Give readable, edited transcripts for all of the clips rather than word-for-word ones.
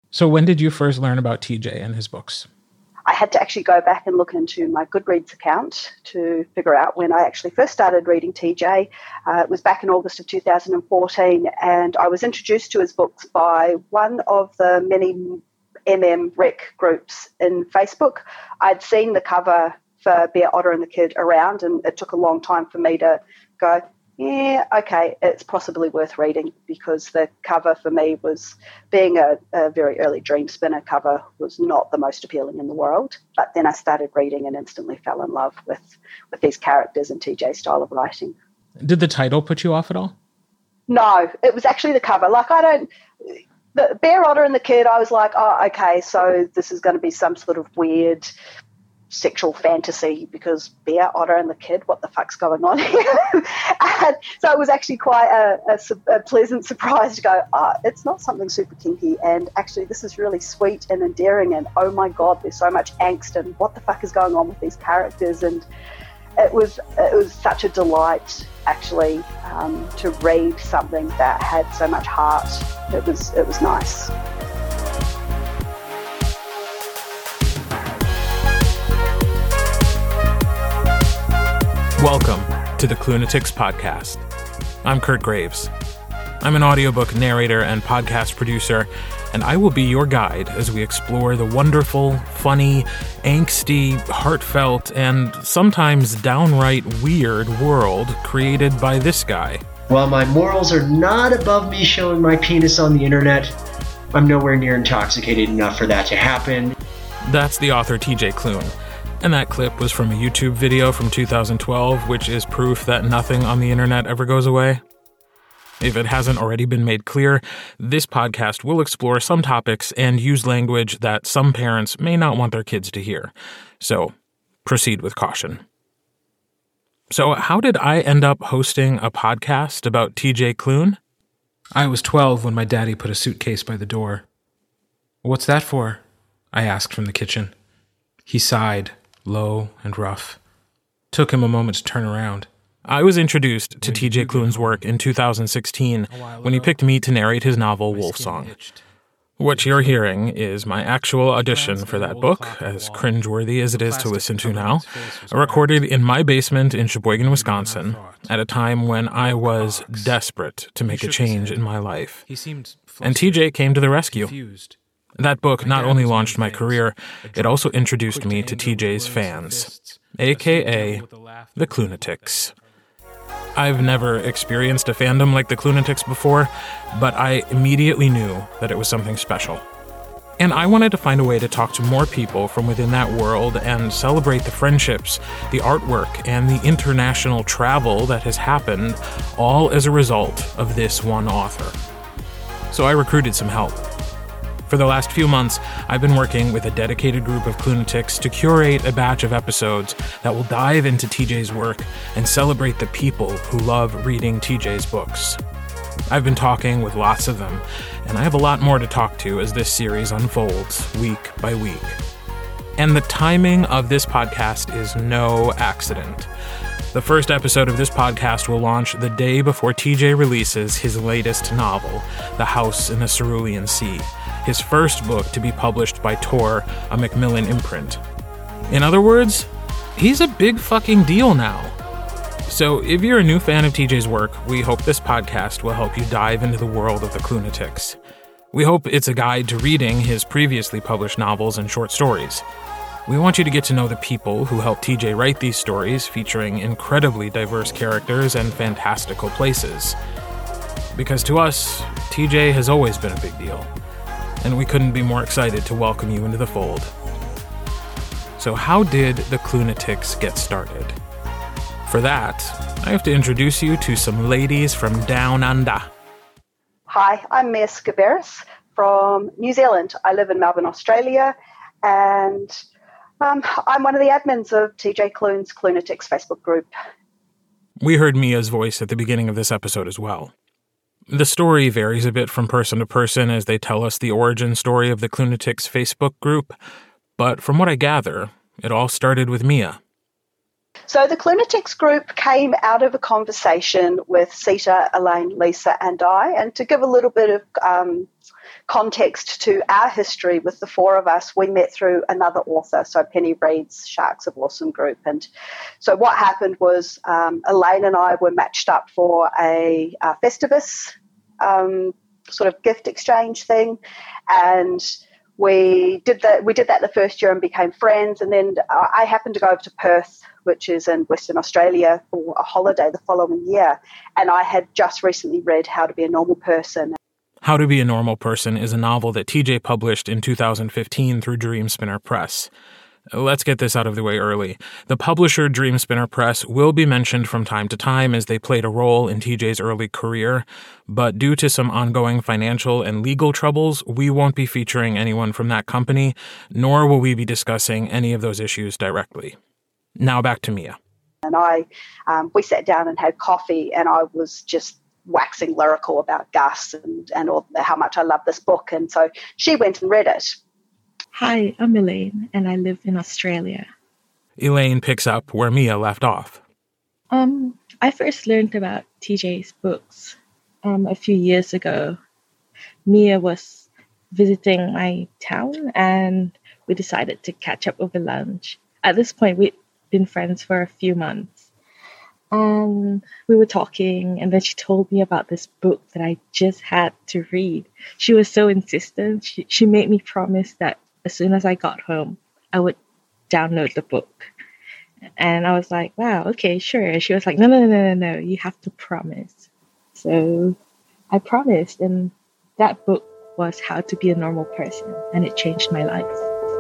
So when did you first learn about TJ and his books? I had to actually go back and look into my Goodreads account to figure out when I actually first started reading TJ. It was back in August of 2014, and I was introduced to his books by one of the many rec groups in Facebook. I'd seen the cover for Bear, Otter and the Kid around, and it took a long time for me to go, yeah, okay, it's possibly worth reading, because the cover for me was, being a very early Dream Spinner cover, was not the most appealing in the world. But then I started reading and instantly fell in love with these characters and TJ's style of writing. Did the title put you off at all? No, it was actually the cover. The Bear, Otter and the Kid, I was like, oh, okay, so this is going to be some sort of weird sexual fantasy, because Bear, Otter and the Kid, what the fuck's going on here? And so it was actually quite a pleasant surprise to go, oh, it's not something super kinky, and actually this is really sweet and endearing, and oh my God, there's so much angst, and what the fuck is going on with these characters? And it was such a delight, actually, to read something that had so much heart. It was nice. Welcome to the Clunatics Podcast. I'm Kurt Graves. I'm an audiobook narrator and podcast producer, and I will be your guide as we explore the wonderful, funny, angsty, heartfelt, and sometimes downright weird world created by this guy. While my morals are not above me showing my penis on the internet, I'm nowhere near intoxicated enough for that to happen. That's the author TJ Klune. And that clip was from a YouTube video from 2012, which is proof that nothing on the internet ever goes away. If it hasn't already been made clear, this podcast will explore some topics and use language that some parents may not want their kids to hear. So, proceed with caution. So, how did I end up hosting a podcast about TJ Klune? I was 12 when my daddy put a suitcase by the door. "What's that for?" I asked from the kitchen. He sighed, low and rough. Took him a moment to turn around. I was introduced to TJ Klune's work in 2016 when he picked me to narrate his novel Wolfsong. What you're hearing is my actual audition for that book, as cringeworthy as it is to listen to now, recorded in my basement in Sheboygan, Wisconsin, at a time when I was desperate to make a change in my life. And TJ came to the rescue. That book not only launched my career, it also introduced me to TJ's fans, a.k.a. the Clunatics. I've never experienced a fandom like the Clunatics before, but I immediately knew that it was something special. And I wanted to find a way to talk to more people from within that world and celebrate the friendships, the artwork, and the international travel that has happened, all as a result of this one author. So I recruited some help. For the last few months, I've been working with a dedicated group of Clunatics to curate a batch of episodes that will dive into TJ's work and celebrate the people who love reading TJ's books. I've been talking with lots of them, and I have a lot more to talk to as this series unfolds week by week. And the timing of this podcast is no accident. The first episode of this podcast will launch the day before TJ releases his latest novel, The House in the Cerulean Sea, his first book to be published by Tor, a Macmillan imprint. In other words, he's a big fucking deal now. So if you're a new fan of TJ's work, we hope this podcast will help you dive into the world of the Clunatics. We hope it's a guide to reading his previously published novels and short stories. We want you to get to know the people who helped TJ write these stories, featuring incredibly diverse characters and fantastical places. Because to us, TJ has always been a big deal, and we couldn't be more excited to welcome you into the fold. So how did the Clunatics get started? For that, I have to introduce you to some ladies from Down Under. Hi, I'm Mia Scaberis from New Zealand. I live in Melbourne, Australia, and I'm one of the admins of TJ Klune's Clunatics Facebook group. We heard Mia's voice at the beginning of this episode as well. The story varies a bit from person to person as they tell us the origin story of the Clunatics Facebook group, but from what I gather, it all started with Mia. So the Clunatics group came out of a conversation with Sita, Elaine, Lisa, and I. And to give a little bit of context to our history with the four of us, we met through another author, so Penny Reid's Sharks of Awesome group. And so what happened was Elaine and I were matched up for a Festivus sort of gift exchange thing, and we did that the first year and became friends. And then I happened to go over to Perth, which is in Western Australia, for a holiday the following year. And I had just recently read How to Be a Normal Person. How to Be a Normal Person is a novel that TJ published in 2015 through Dreamspinner Press. Let's get this out of the way early. The publisher Dreamspinner Press will be mentioned from time to time as they played a role in TJ's early career, but due to some ongoing financial and legal troubles, we won't be featuring anyone from that company, nor will we be discussing any of those issues directly. Now back to Mia. And we sat down and had coffee, and I was just waxing lyrical about Gus and all, how much I love this book. And so she went and read it. Hi, I'm Elaine, and I live in Australia. Elaine picks up where Mia left off. I first learned about TJ's books a few years ago. Mia was visiting my town, and we decided to catch up over lunch. At this point, we'd been friends for a few months. And we were talking, and then she told me about this book that I just had to read. She was so insistent. She made me promise that as soon as I got home, I would download the book. And I was like, wow, okay, sure. And she was like, no, you have to promise. So I promised, and that book was How to Be a Normal Person, and it changed my life.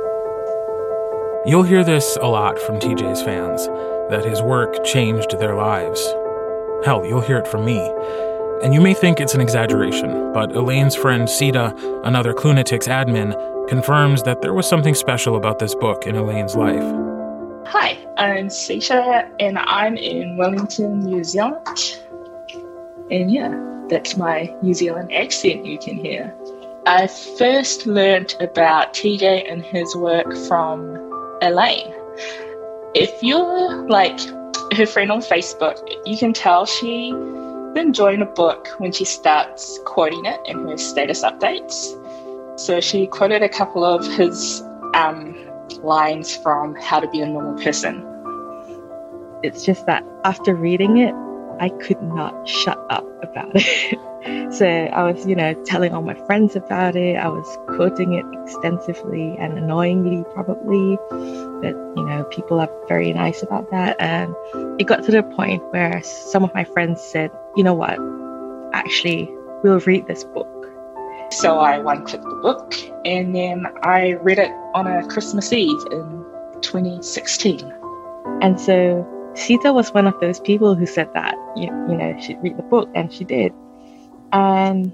You'll hear this a lot from TJ's fans, that his work changed their lives. Hell, you'll hear it from me. And you may think it's an exaggeration, but Elaine's friend Sita, another Clunatics admin, confirms that there was something special about this book in Elaine's life. Hi, I'm Sita, and I'm in Wellington, New Zealand. And yeah, that's my New Zealand accent you can hear. I first learned about TJ and his work from Elaine. If you're like her friend on Facebook, you can tell she's enjoying a book when she starts quoting it in her status updates. So she quoted a couple of his lines from How to Be a Normal Person. It's just that after reading it, I could not shut up about it. So I was, telling all my friends about it. I was quoting it extensively and annoyingly probably. But, people are very nice about that. And it got to the point where some of my friends said, you know what, actually, we'll read this book. So I one-clicked the book, and then I read it on a Christmas Eve in 2016. And so Sita was one of those people who said that, she'd read the book, and she did. And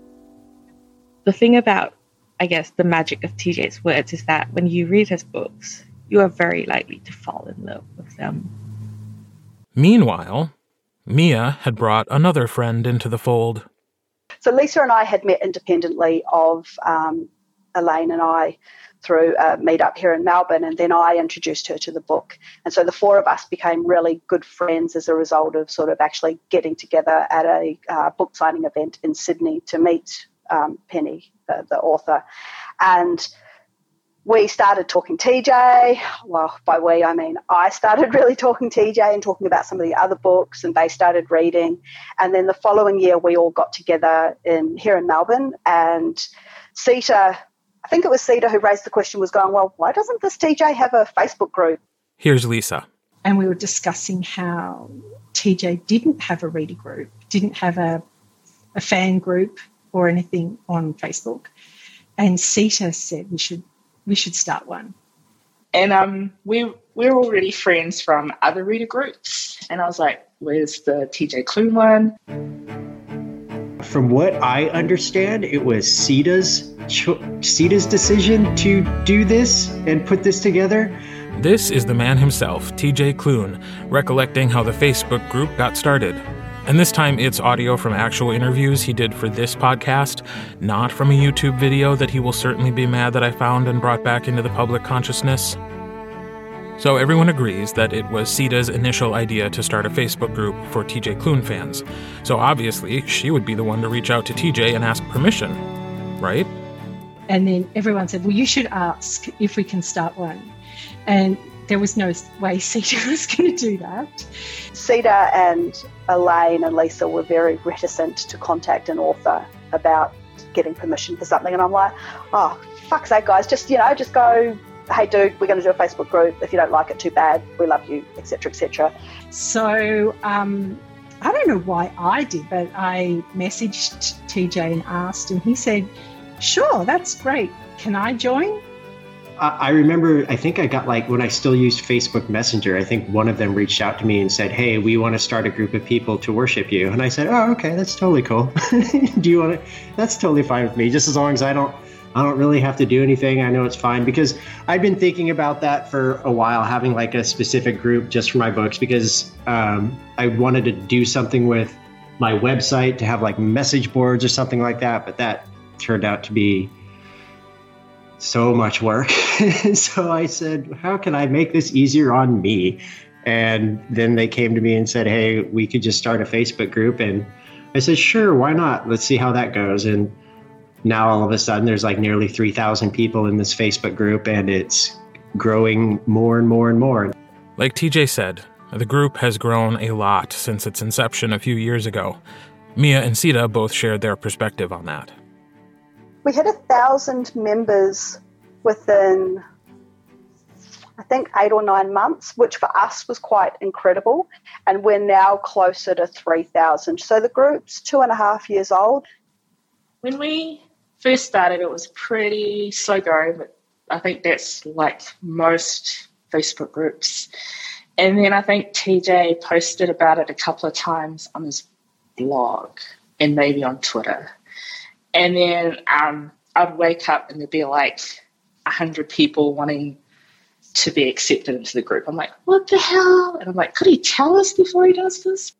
the thing about, I guess, the magic of TJ's words is that when you read his books, you are very likely to fall in love with them. Meanwhile, Mia had brought another friend into the fold. So Lisa and I had met independently of Elaine and I through a meetup here in Melbourne, and then I introduced her to the book. And so the four of us became really good friends as a result of sort of actually getting together at a book signing event in Sydney to meet Penny, the author. And we started talking TJ. Well, by we, I mean I started really talking TJ and talking about some of the other books, and they started reading. And then the following year, we all got together here in Melbourne, and Sita, I think it was Sita who raised the question, was going, well, why doesn't this TJ have a Facebook group? Here's Lisa. And we were discussing how TJ didn't have a reader group, didn't have a fan group or anything on Facebook. And Sita said we should start one. And we're already friends from other reader groups. And I was like, where's the TJ Clune one? From what I understand, it was Sita's decision to do this and put this together. This is the man himself, TJ Clune, recollecting how the Facebook group got started. And this time it's audio from actual interviews he did for this podcast, not from a YouTube video that he will certainly be mad that I found and brought back into the public consciousness. So everyone agrees that it was Sita's initial idea to start a Facebook group for TJ Clune fans. So obviously, she would be the one to reach out to TJ and ask permission. right? And then everyone said, well, you should ask if we can start one. And there was no way CETA was going to do that. CETA and Elaine and Lisa were very reticent to contact an author about getting permission for something. And I'm like, oh, fuck's sake, guys, just go, hey, dude, we're going to do a Facebook group. If you don't like it, too bad. We love you, etc., etc. So I don't know why I did, but I messaged TJ and asked, and he said, sure, that's great. Can I join? I remember, I think I got when I still used Facebook Messenger, I think one of them reached out to me and said, hey, we want to start a group of people to worship you. And I said, oh, okay, that's totally cool. Do you want to? That's totally fine with me, just as long as I don't really have to do anything. I know it's fine, because I've been thinking about that for a while, having a specific group just for my books, because I wanted to do something with my website to have message boards or something like that. But that turned out to be so much work. So I said, how can I make this easier on me? And then they came to me and said, hey, we could just start a Facebook group. And I said, sure, why not? Let's see how that goes. And now all of a sudden there's nearly 3,000 people in this Facebook group, and it's growing more and more and more. Like TJ said, the group has grown a lot since its inception a few years ago. Mia and CETA both shared their perspective on that. We had 1,000 members within, I think, 8 or 9 months, which for us was quite incredible. And we're now closer to 3,000. So the group's 2.5 years old. When we first started, it was pretty slow going, but I think that's like most Facebook groups. And then I think TJ posted about it a couple of times on his blog and maybe on Twitter. And then I'd wake up and there'd be 100 people wanting to be accepted into the group. I'm like, what the hell? And I'm like, could he tell us before he does this?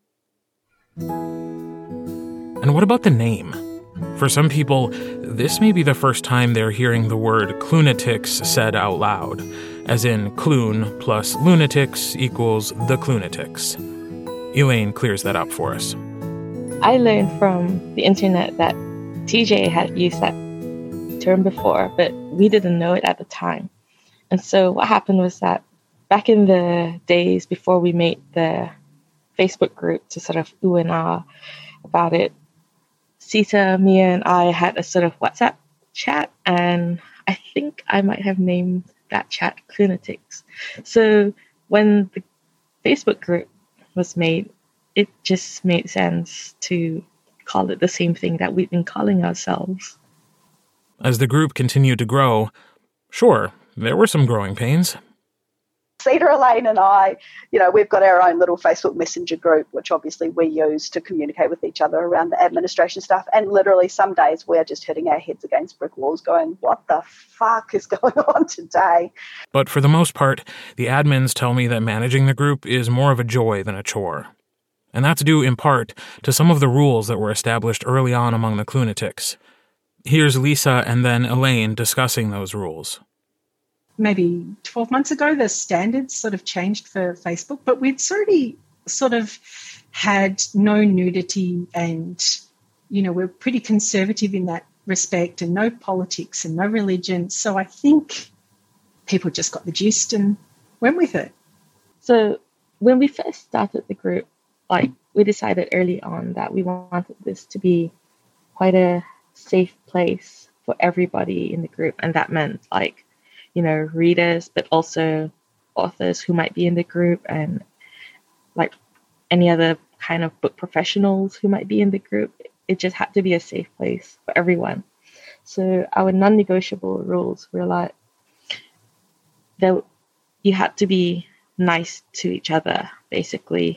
And what about the name? For some people, this may be the first time they're hearing the word Clunatics said out loud, as in Clune plus lunatics equals the Clunatics. Elaine clears that up for us. I learned from the internet that TJ had used that term before, but we didn't know it at the time. And so what happened was that back in the days before we made the Facebook group to sort of ooh and ah about it, CETA, Mia, and I had a sort of WhatsApp chat, and I think I might have named that chat Clunatics. So when the Facebook group was made, it just made sense to call it the same thing that we've been calling ourselves. As the group continued to grow, sure, there were some growing pains. CETA, Elaine and I, we've got our own little Facebook Messenger group, which obviously we use to communicate with each other around the administration stuff. And literally some days we're just hitting our heads against brick walls going, what the fuck is going on today? But for the most part, the admins tell me that managing the group is more of a joy than a chore. And that's due in part to some of the rules that were established early on among the Clunatics. Here's Lisa and then Elaine discussing those rules. Maybe 12 months ago, the standards sort of changed for Facebook, but we'd already sort of had no nudity and, we're pretty conservative in that respect, and no politics and no religion. So I think people just got the gist and went with it. So when we first started the group, we decided early on that we wanted this to be quite a safe place for everybody in the group. And that meant readers, but also authors who might be in the group, and any other kind of book professionals who might be in the group. It just had to be a safe place for everyone. So our non-negotiable rules were that you had to be nice to each other, basically,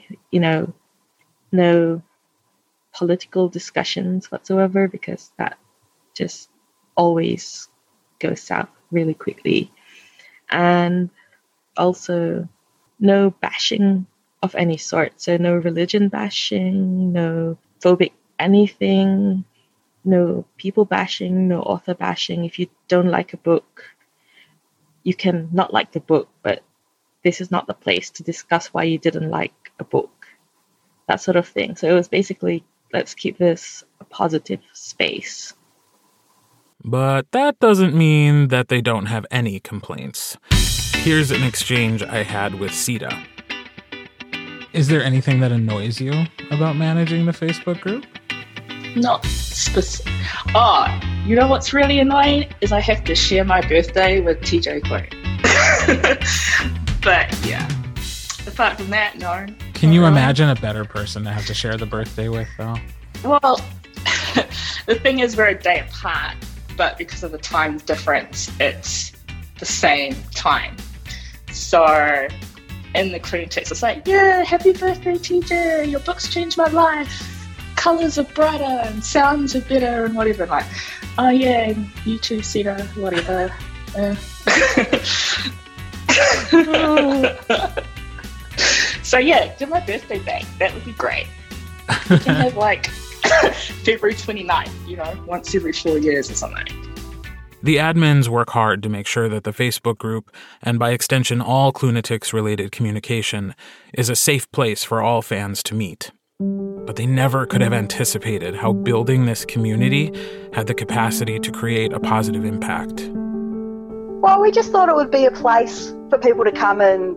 no political discussions whatsoever, because that just always goes south really quickly. And also no bashing of any sort. So no religion bashing, no phobic anything, no people bashing, no author bashing. If you don't like a book, you can not like the book, but this is not the place to discuss why you didn't like a book. That sort of thing. So it was basically, let's keep this a positive space. But that doesn't mean that they don't have any complaints. Here's an exchange I had with Sita. Is there anything that annoys you about managing the Facebook group? Not specific. Oh, you know what's really annoying is I have to share my birthday with TJ Clune. But yeah, apart from that, no. Can you imagine a better person to have to share the birthday with, though? Well, the thing is we're a day apart, but because of the time difference, it's the same time. So in the Clune text, it's like, yeah, happy birthday, TJ. Your books changed my life. Colours are brighter and sounds are better and whatever. Like, oh yeah, you too, Sita, whatever. So yeah, give my birthday back. That would be great. We can have like February 29th, once every 4 years or something. The admins work hard to make sure that the Facebook group, and by extension all Clunatics-related communication, is a safe place for all fans to meet. But they never could have anticipated how building this community had the capacity to create a positive impact. Well, we just thought it would be a place for people to come and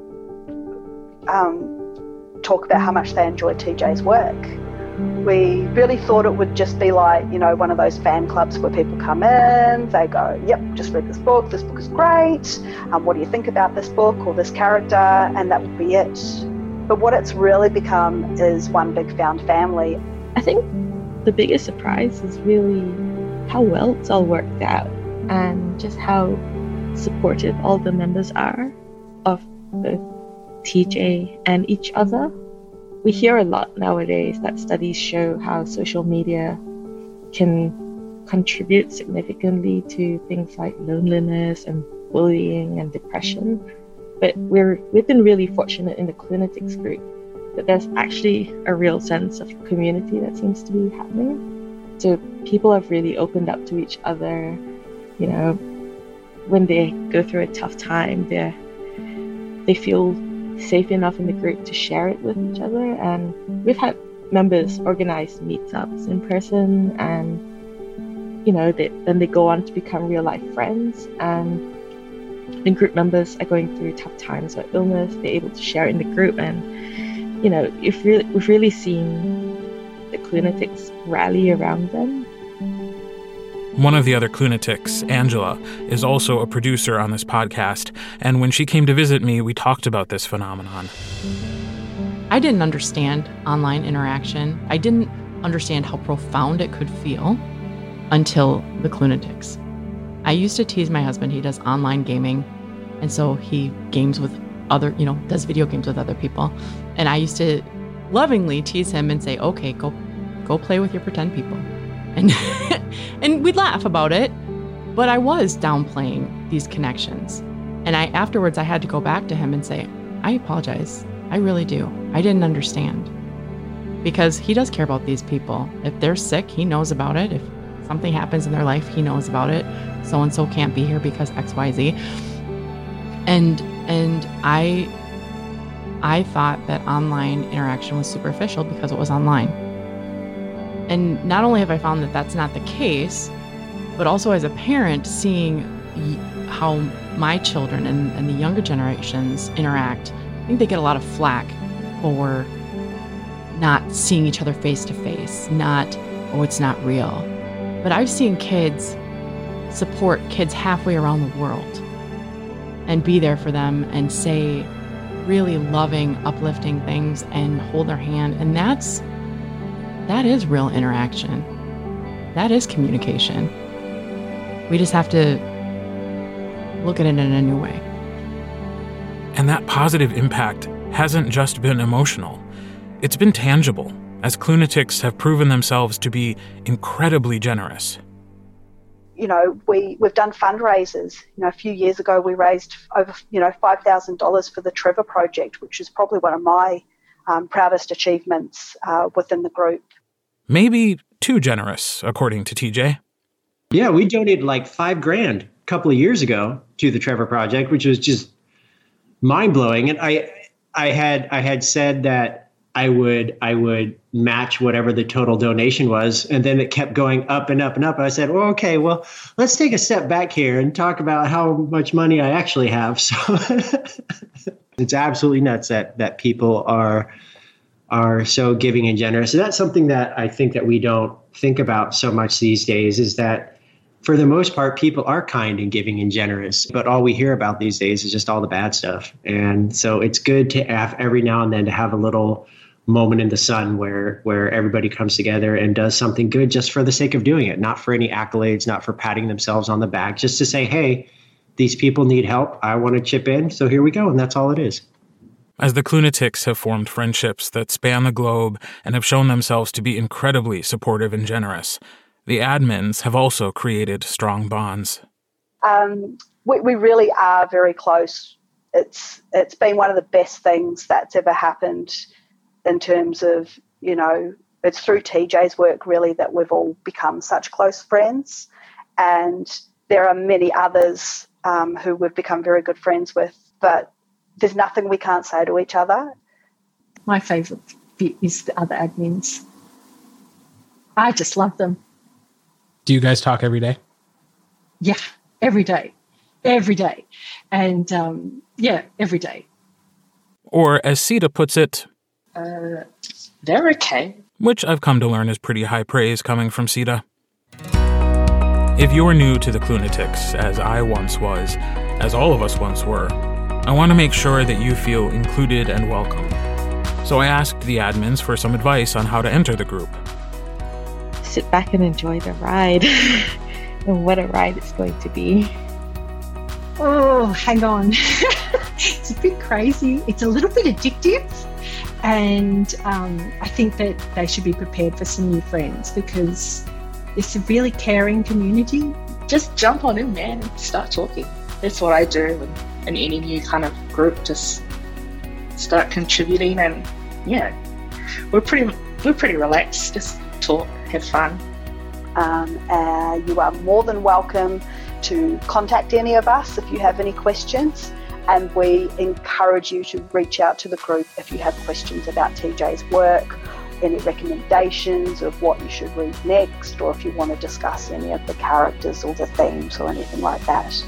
talk about how much they enjoyed TJ's work. We really thought it would just be like, one of those fan clubs where people come in, they go, yep, just read this book is great, what do you think about this book or this character, and that would be it. But what it's really become is one big found family. I think the biggest surprise is really how well it's all worked out and just how supportive all the members are of both TJ and each other. We hear a lot nowadays that studies show how social media can contribute significantly to things like loneliness and bullying and depression. But we've been really fortunate in the Clunatics group that there's actually a real sense of community that seems to be happening. So people have really opened up to each other, when they go through a tough time, they feel safe enough in the group to share it with each other. And we've had members organize meetups in person, and then they go on to become real life friends. And when group members are going through tough times or illness, they're able to share it in the group. And we've really seen the Clunatics rally around them. One of the other Clunatics, Angela, is also a producer on this podcast, and when she came to visit me, we talked about this phenomenon. I didn't understand online interaction. I didn't understand how profound it could feel until the Clunatics. I used to tease my husband. He does online gaming, and so he games with does video games with other people. And I used to lovingly tease him and say, okay, go play with your pretend people. And and we'd laugh about it, but I was downplaying these connections. And afterwards I had to go back to him and say, I apologize. I really do. I didn't understand. Because he does care about these people. If they're sick, he knows about it. If something happens in their life, he knows about it. So-and-so can't be here because XYZ. And I thought that online interaction was superficial because it was online. And not only have I found that that's not the case, but also as a parent, seeing how my children and the younger generations interact, I think they get a lot of flack for not seeing each other face to face, it's not real. But I've seen kids support kids halfway around the world and be there for them and say really loving, uplifting things and hold their hand. And that is real interaction. That is communication. We just have to look at it in a new way. And that positive impact hasn't just been emotional. It's been tangible, as Clunatics have proven themselves to be incredibly generous. We've done fundraisers. A few years ago we raised over, $5,000 for the Trevor Project, which is probably one of my proudest achievements within the group. Maybe too generous, according to TJ. Yeah, we donated like $5,000 a couple of years ago to the Trevor Project, which was just mind blowing. And I had said that I would match whatever the total donation was. And then it kept going up and up and up. I said, well, okay, well, let's take a step back here and talk about how much money I actually have. So it's absolutely nuts that people are so giving and generous. And that's something that I think that we don't think about so much these days, is that for the most part, people are kind and giving and generous, but all we hear about these days is just all the bad stuff. And so it's good to have every now and then to have a little moment in the sun where everybody comes together and does something good just for the sake of doing it, not for any accolades, not for patting themselves on the back, just to say, hey, these people need help. I want to chip in. So here we go. And that's all it is. As the Clunatics have formed friendships that span the globe and have shown themselves to be incredibly supportive and generous, the admins have also created strong bonds. We really are very close. It's been one of the best things that's ever happened in terms of, it's through TJ's work really that we've all become such close friends. And there are many others who we've become very good friends with, but there's nothing we can't say to each other. My favourite bit is the other admins. I just love them. Do you guys talk every day? Yeah, every day. Every day. And, every day. Or, as Sita puts it, they're okay. Which I've come to learn is pretty high praise coming from Sita. If you're new to the Clunatics, as I once was, as all of us once were, I want to make sure that you feel included and welcome. So I asked the admins for some advice on how to enter the group. Sit back and enjoy the ride. And what a ride it's going to be. Oh, hang on. It's a bit crazy. It's a little bit addictive. And I think that they should be prepared for some new friends, because it's a really caring community. Just jump on in, man, and start talking. That's what I do in any new kind of group. Just start contributing, and we're pretty relaxed. Just talk, have fun. You are more than welcome to contact any of us if you have any questions, and we encourage you to reach out to the group if you have questions about TJ's work, any recommendations of what you should read next, or if you want to discuss any of the characters or the themes or anything like that.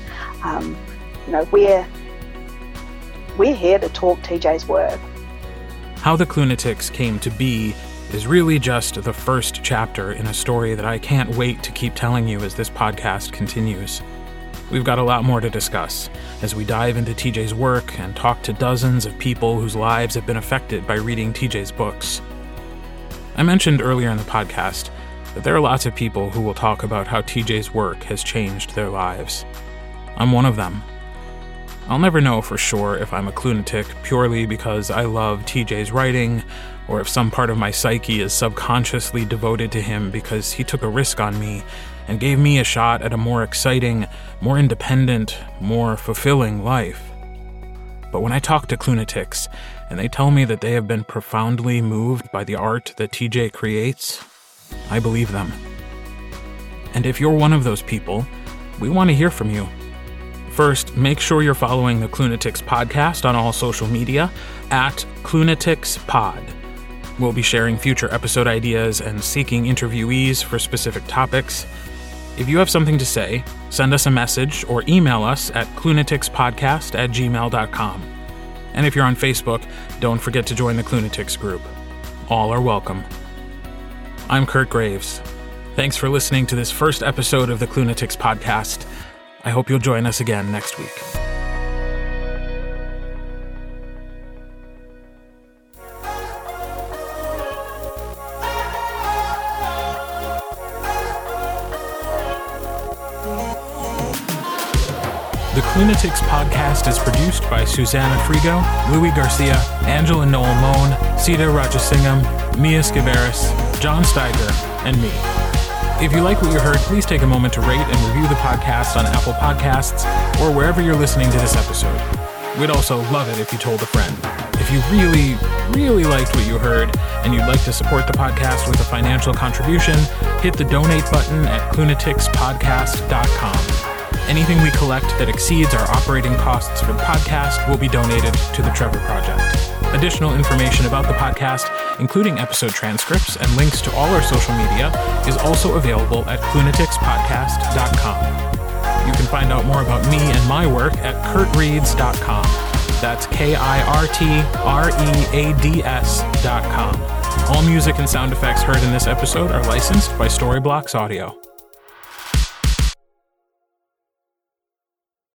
We're here to talk TJ's work. How the Clunatics came to be is really just the first chapter in a story that I can't wait to keep telling you as this podcast continues. We've got a lot more to discuss as we dive into TJ's work and talk to dozens of people whose lives have been affected by reading TJ's books. I mentioned earlier in the podcast that there are lots of people who will talk about how TJ's work has changed their lives. I'm one of them. I'll never know for sure if I'm a Clunatic purely because I love TJ's writing, or if some part of my psyche is subconsciously devoted to him because he took a risk on me and gave me a shot at a more exciting, more independent, more fulfilling life. But when I talk to Clunatics and they tell me that they have been profoundly moved by the art that TJ creates, I believe them. And if you're one of those people, we want to hear from you. First, make sure you're following the Clunatics podcast on all social media at ClunaticsPod. We'll be sharing future episode ideas and seeking interviewees for specific topics. If you have something to say, send us a message or email us at clunaticspodcast@gmail.com. And if you're on Facebook, don't forget to join the Clunatics group. All are welcome. I'm Kurt Graves. Thanks for listening to this first episode of the Clunatics podcast. I hope you'll join us again next week. The Clunatics podcast is produced by Susanna Frigo, Louis Garcia, Angela Noel Moan, Sita Rajasingham, Mia Skiveris, John Steiger, and me. If you like what you heard, please take a moment to rate and review the podcast on Apple Podcasts or wherever you're listening to this episode. We'd also love it if you told a friend. If you really, really liked what you heard and you'd like to support the podcast with a financial contribution, hit the donate button at clunaticspodcast.com. Anything we collect that exceeds our operating costs for the podcast will be donated to the Trevor Project. Additional information about the podcast, including episode transcripts and links to all our social media, is also available at clunaticsPodcast.com. You can find out more about me and my work at kurtreads.com. That's KIRTREADS.com. All music and sound effects heard in this episode are licensed by Storyblocks Audio.